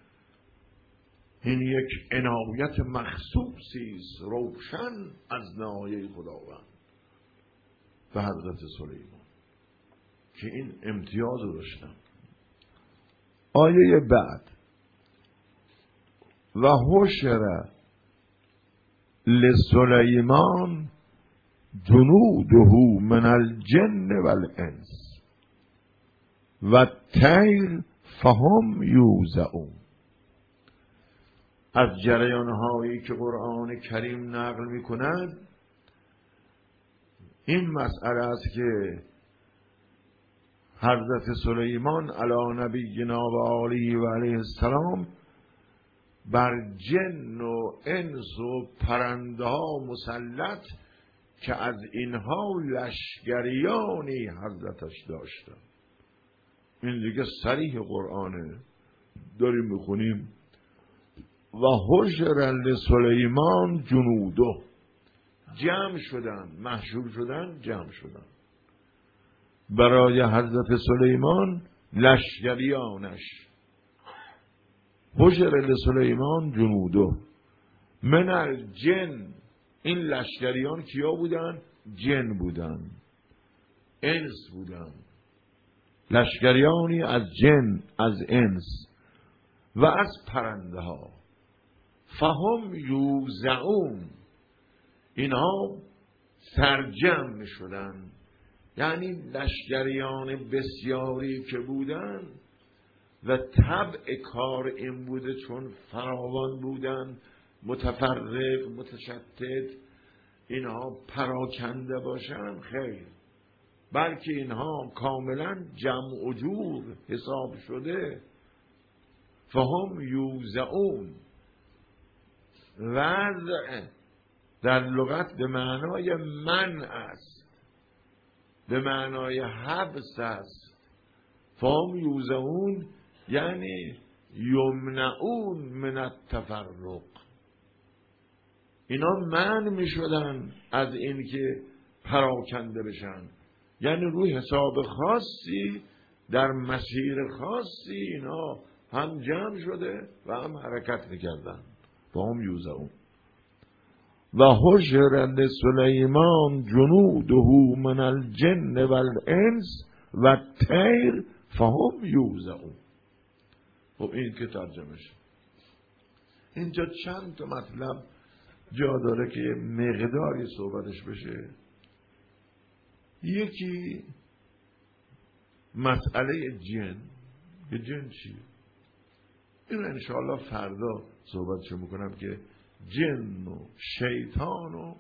این یک عنایت مخصوصی است روشن از ناحیه خداوند به حضرت سلیمان که این امتیاز رو داشتن. آیه بعد و حشر لسلیمان جنوده من الجن والانس و الطیر فهم یوزعون. از جریان‌هایی که قرآن کریم نقل می‌کند این مسئله است که حضرت سلیمان علی نبینا و آله و علیه السلام بر جن و انس و پرنده ها مسلط که از اینها لشگریانی حضرتش داشتن. این دیگه صریح قرآنه، داریم میخونیم و حشر لسلیمان جنوده. جمع شدن، محشور شدن، جمع شدن. برای حضرت سلیمان لشکریانش، حشر لسلیمان جنوده من الجن. این لشکریان کیا بودن؟ جن بودن، انس بودن. لشکریانی از جن، از انس و از پرنده ها. فهم یوزعون، اینها سرجم می شدن. یعنی لشکریان بسیاری که بودن و طبع کار این بوده چون فراوان بودن، متفرق متشتت، اینها پراکنده باشن، خیر، بلکه اینها کاملا جمع و جور حساب شده. فهم یوزعون، وضع در لغت به معنای من است، به معنای حبس است. فهم یوزعون یعنی یمنعون من التفرق، اینا منع می شدن از این که پراکنده بشن. یعنی روی حساب خاصی در مسیر خاصی اینا هم جمع شده و هم حرکت میکردن. فهم یوزعون. و حشر لسلیمان جنوده من الجن والانس و طیر فهم یوزعون. خب این که ترجمهش. اینجا چند تا مطلب جا داره که مقداری صحبتش بشه. یکی مسئله جن. که جن چیه؟ این انشاءالله فردا صحبتشو میکنم که جن و شیطان و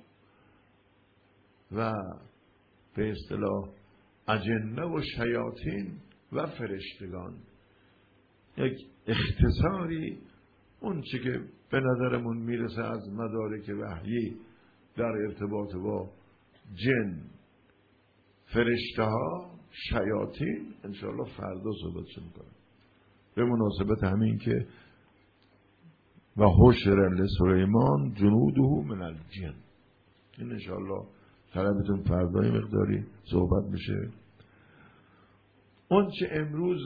و به اصطلاح اجنه و شیاطین و فرشتگان، یک اختصاری اون چی که به نظرمون میرسه از مدارک وحیی در ارتباط با جن، فرشته ها، شیاطین، انشاءالله فردا صحبتشو میکنم به مناسبت همین که و حشر لسلیمان جنوده من الجن. این انشاءالله طلبتون فردای مقداری صحبت میشه. اون چه امروز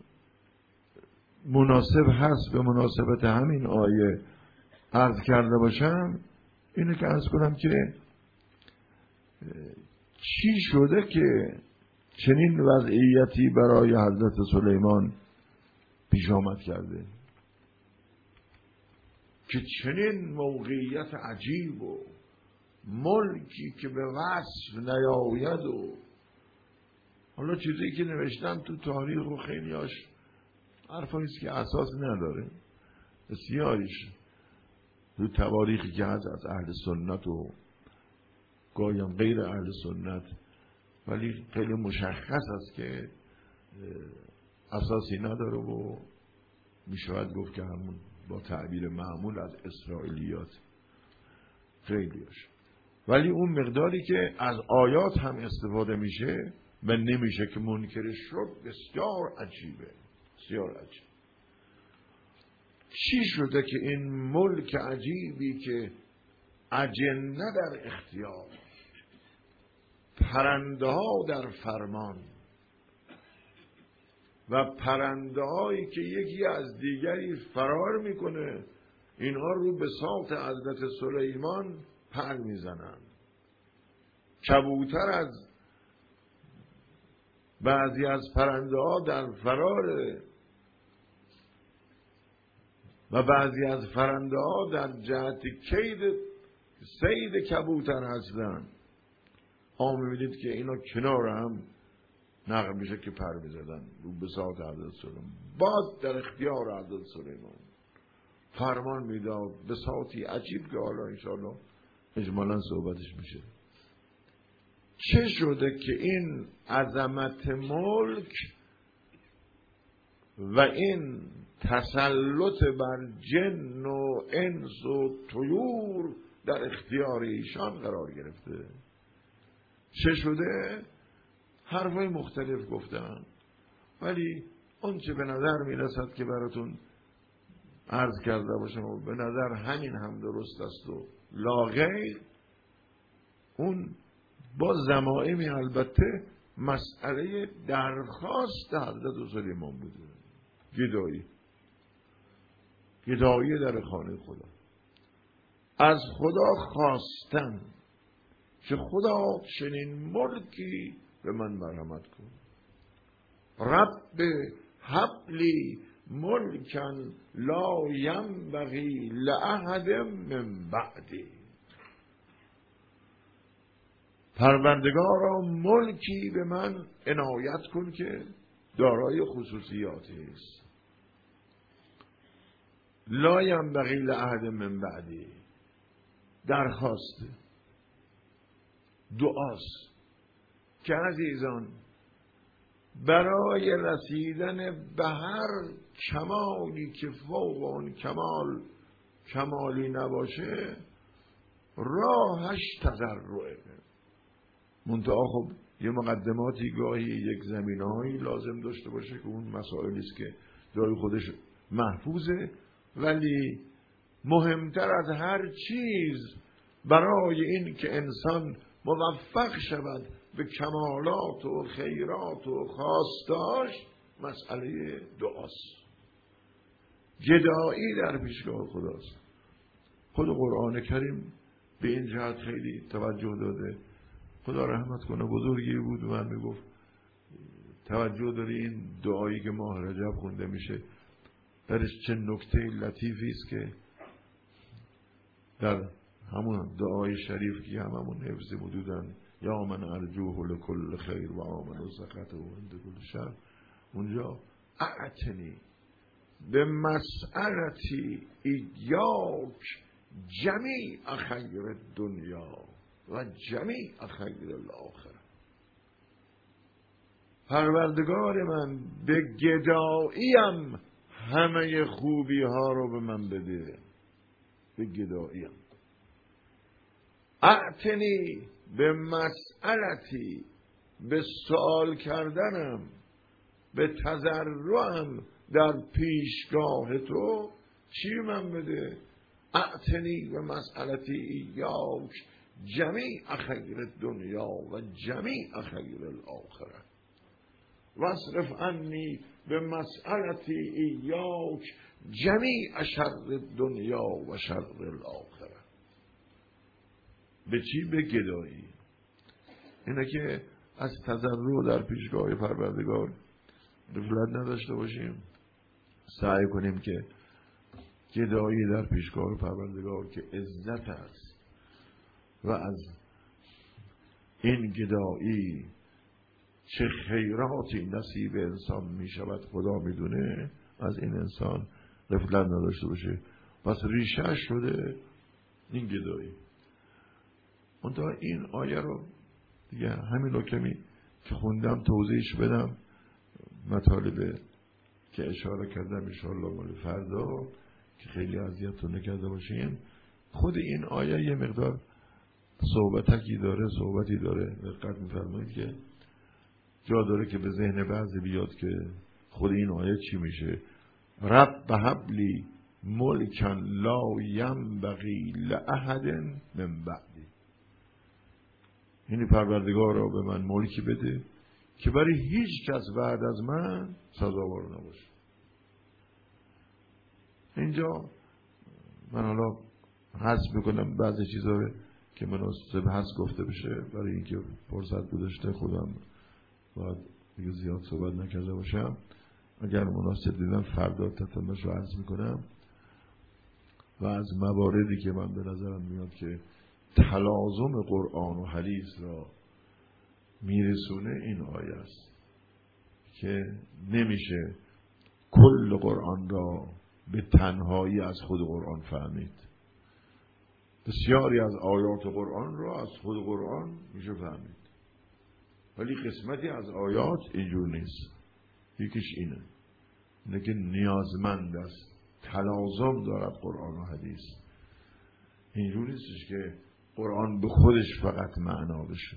مناسب هست به مناسبت همین آیه عرض کرده باشم اینه که عرض کنم که چی شده که چنین وضعیتی برای حضرت سلیمان پیش آمد کرده که چنین موقعیت عجیب و ملکی که به وصف نیاید و حالا چیزی که نوشتم تو تاریخ و خیلیاش حرفاییست که اساس نداره، بسیاریش تو تواریخی که هست از اهل سنت و گاهی غیر اهل سنت، ولی خیلی مشخص است که اساسی نداره و میشود گفت که همون با تعبیر معمول از اسرائیلیات خیلیاش. ولی اون مقداری که از آیات هم استفاده میشه و نمیشه که منکرش شد بسیار عجیبه، بسیار عجیب. چی شده که این ملک عجیبی که اجنه در اختیار، پرنده ها در فرمان و پرنده هایی که یکی از دیگری فرار میکنه، اینها رو به ساط حضرت سلیمان پر میزنن. کبوتر از بعضی از پرنده ها در فراره و بعضی از پرنده ها در جهت کید صید کبوتر هستن. ها میبینید که اینا کنار هم نقل میشه که پر میزدن رو بساط حضرت سلیمان. باز در اختیار حضرت سلیمان فرمان میداد بساطی عجیب که حالا انشاءالله اجمالا صحبتش میشه. چه شده که این عظمت ملک و این تسلط بر جن و انس و طیور در اختیار ایشان قرار گرفته؟ چه شده؟ حرفای مختلف گفتن، ولی اون چه به نظر میرسد که براتون عرض کرده باشم و به نظر همین هم درست است و لا غیر، اون با ضمائمی البته مسئله درخواست حضرت سلیمان بوده، گدایی گدایی در خانه خدا، از خدا خواستن که خدا چنین ملکی به من مرحمت کن. رب حبلی ملکن لا ینبغی لأحد من بعدی. پروردگارا ملکی به من عنایت کن که دارای خصوصیاتی است. لا ینبغی لأحد من بعدی، درخواسته، دعاست که عزیزان برای رسیدن به هر کمالی که فوق اون کمال کمالی نباشه راهش تضرعه. منتها خب یه مقدماتی گاهی یک زمینه‌هایی لازم داشته باشه که اون مسائلی است که جای خودش محفوظه، ولی مهمتر از هر چیز برای این که انسان موفق شود به کمالات و خیرات و خواستاش مسئله دعاست، گدایی در پیشگاه خداست. خود قرآن کریم به این جهت خیلی توجه داده. خدا رحمت کنه بزرگی بود و من میگفت توجه داری این دعایی که ماه رجب خونده میشه درش چه نکته لطیفی است که در همون دعای شریف که هممون حفظ مدودن یا من ارجوه لکل خیر و آمن و سقط و اند کل شر، اونجا اعتنی به مسئلتی ایاک جمیع خیر دنیا و جمیع خیر الاخره. پروردگار من به گداییم همه خوبی ها رو به من بده، به گداییم. اعتنی به مسئلتی، به سوال کردنم، به تضرعم در پیشگاه تو چی من بده؟ اعتنی به مسئلتی ایاک جمیع خیر دنیا و جمیع خیر الاخره واصرف عنی به مسئلتی ایاک جمیع شر دنیا و شر الاخره. به چی؟ به گدایی. اینه که از تضرع در پیشگاه پروردگار غفلت نداشته باشیم، سعی کنیم که گدایی در پیشگاه پروردگار که عزت است و از این گدایی چه خیراتی نصیب انسان می شود خدا می دونه، از این انسان غفلت نداشته باشه. پس ریشه شده این گدایی. منتها این آیه رو دیگه همین رو کمی که خوندم توضیحش بدم، مطالب که اشاره کردم انشاءالله مال فردا که خیلی اذیتتون نکرده باشین. خود این آیه یه مقدار صحبتکی داره، صحبتی داره، دقت می‌فرمایید که جا داره که به ذهن بعضی بیاد که خود این آیه چی میشه. رب حبلی ملکن لا ینبغی لأحد من بعدی. یعنی پروردگار را به من ملکی بده که برای هیچ کس بعد از من سزاوار نباشه. اینجا من حالا حذف میکنم بعضی چیزا که مناسب هست گفته بشه برای اینکه فرصت گذاشته خودم باید دیگه زیاد صحبت نکرده باشم. اگر مناسب دیدم فردا تتمش رو عرض میکنم. و از مواردی که من به نظرم میاد که تلازم قرآن و حدیث را میرسونه این آیه است که نمیشه کل قرآن را به تنهایی از خود قرآن فهمید. بسیاری از آیات قرآن را از خود قرآن میشه فهمید، ولی قسمتی از آیات اینجور نیست. یکیش اینه اینه که نیازمند است، تلازم دارد قرآن و حدیث. اینجور نیستش که قرآن به خودش فقط معنا بشه.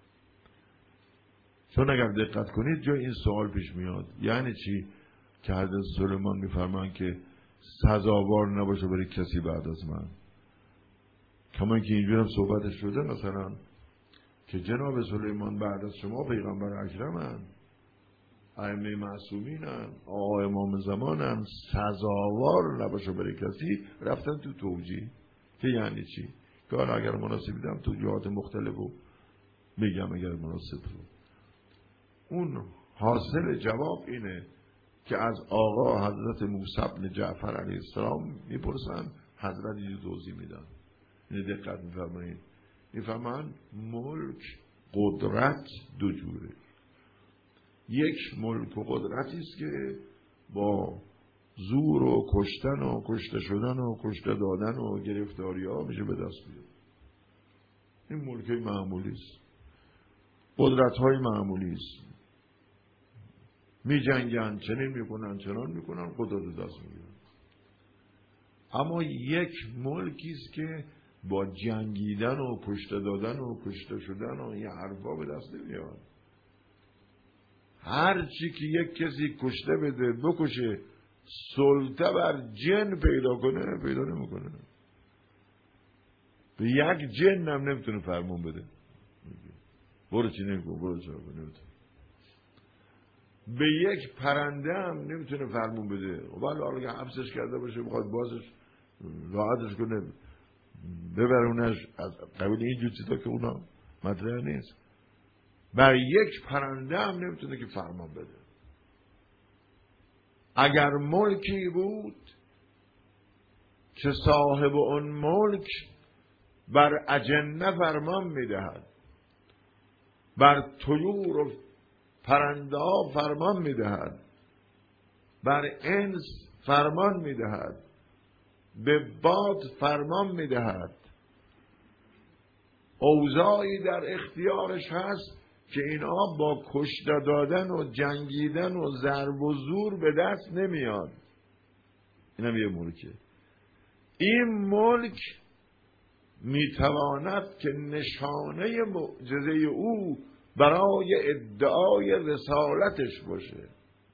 چون اگر دقت کنید جای این سوال پیش میاد یعنی چی که حضرت سلیمان میفرمان که سزاوار نباشه برای کسی بعد از من. کما که اینجور هم صحبتش شده مثلا که جناب سلیمان بعد از شما پیغمبر اکرمن، ائمه معصومینن، آقا امام زمانن، سزاوار نباشه برای کسی رفتن تو توجیه که یعنی چی؟ که حالا اگر مناسب دیدم توجیهات مختلف رو بگم اگر مناسب رو. اون حاصل جواب اینه که از آقا حضرت موسی بن جعفر علیه السلام میپرسن، حضرت یه توضیح میدن. اینه دقت میفرمایید، میفرمان ملک قدرت دو جوره. یک ملک و قدرتی است که با زور و کشتن و کشته شدن و کشته دادن و گرفتاری ها میشه به دست بیاد. این ملک معمولی است، قدرت های معمولی است، می جنگن، چنین میکنن چنان میکنن، قدرت دست میگیرن. اما یک ملکی است که با جنگیدن و کشته دادن و کشته شدن و یه حرفا به دست نمیاد. هر چی که یک کسی کشته بده بکشه، سلطه بر جن پیدا کنه پیدا نمیکنه. به یک جن هم نمیتونه فرمون بده، برو چی نکن برو چی نکن. به یک پرنده هم نمیتونه فرمون بده. ولی حالا که حبسش کرده باشه بخواد بازش راحتش کنه ببرونش، از قبیل اینجور چیزا که اونا مطرح نیست. بر یک پرنده هم نمیتونه که فرمان بده. اگر ملکی بود که صاحب اون ملک بر اجنه فرمان میدهد، بر طیور و پرنده ها فرمان میدهد، بر انس فرمان میدهد، به باد فرمان میدهد، اوضاعی در اختیارش هست که اینا با کشته دادن و جنگیدن و ضرب و زور به دست نمیاد. اینم یه ملکه. این ملک میتواند که نشانه معجزه او برای ادعای رسالتش باشه.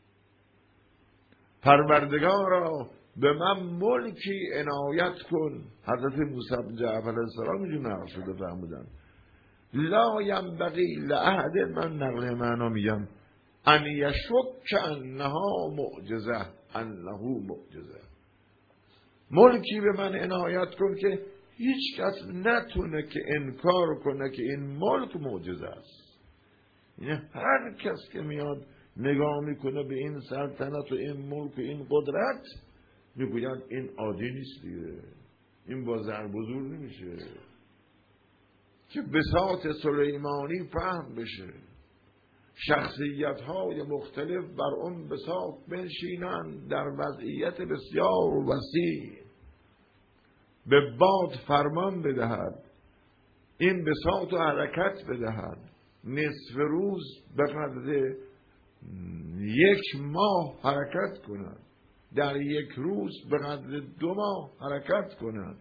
پروردگارا به من ملکی عنایت کن. حضرت موسی بن جعفر علیه السلام اینجور نقل شده فرمودن لا ینبغی لأحد، من نقل معنا میگم، ان یشک انها معجزه انه معجزه. ملکی به من عنایت کن که هیچ کس نتونه که انکار کنه که این ملک معجزه است. یعنی هر کس که میاد نگاه میکنه به این سلطنت و این ملک و این قدرت میگوید این عادی نیست دیگه، این با ضرب و زور نمیشه که بساط سلیمانی فهم بشه، شخصیت های مختلف بر اون بساط بنشینند در وضعیت بسیار وسیع، به باد فرمان بدهد، این بساط و حرکت بدهد، نصف روز به قدر یک ماه حرکت کند، در یک روز به قدر دو ماه حرکت کند،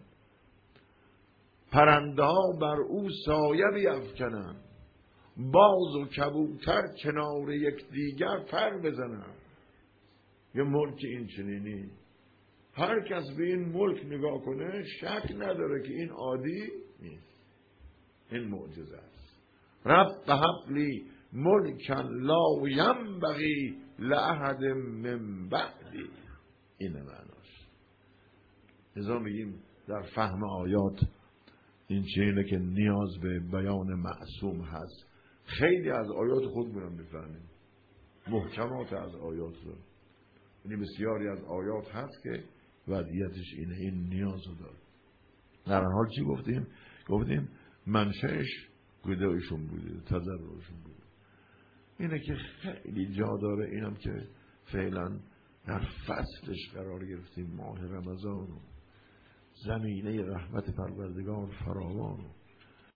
پرنده ها بر او سایه بیفکنند، باز و کبوتر کنار یک دیگر پر بزنند. یه ملک این چنینی هر کس به این ملک نگاه کنه شک نداره که این عادی نیست، این معجزه است. رب هب لی ملکا لا ینبغی لأحد من بعدی. این معناش. لذا میگیم در فهم آیات این چیزی که نیاز به بیان معصوم هست. خیلی از آیات خودمون میفهمیم، محکمات از آیات رو، یعنی بسیاری از آیات هست که وضعیتش اینه، این نیاز رو داره. در حال چی گفتیم؟ گفتیم منشأش گدایشون بوده، تضرعشون بوده. اینه که خیلی جا داره اینم که فعلا در فصلش قرار گرفتیم، ماه رمضان و زمینه رحمت پروردگار فراوان